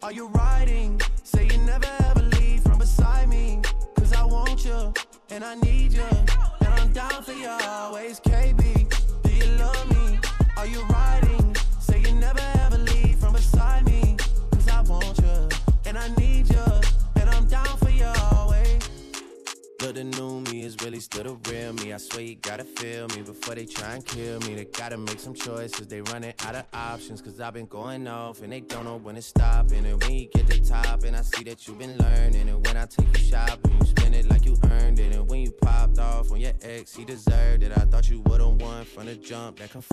Are you riding? Say you never ever leave from beside me. Cause I want you, and I need you, and I'm down for you always, KB. Do you love me? Are you riding? Say you never ever leave from beside me. Cause I want you, and I need you, and I'm down for you always. But the new me is really still the real me. I swear you gotta feel me before they try and kill me. They gotta make some choices, they running out of options. Cause I've been going off and they don't know when to stop. And when you get to the top and I see that you've been learning. And when I take you shopping, you spend it like you earned it. And when you popped off on your ex, he deserved it. I thought you would've won from the jump. That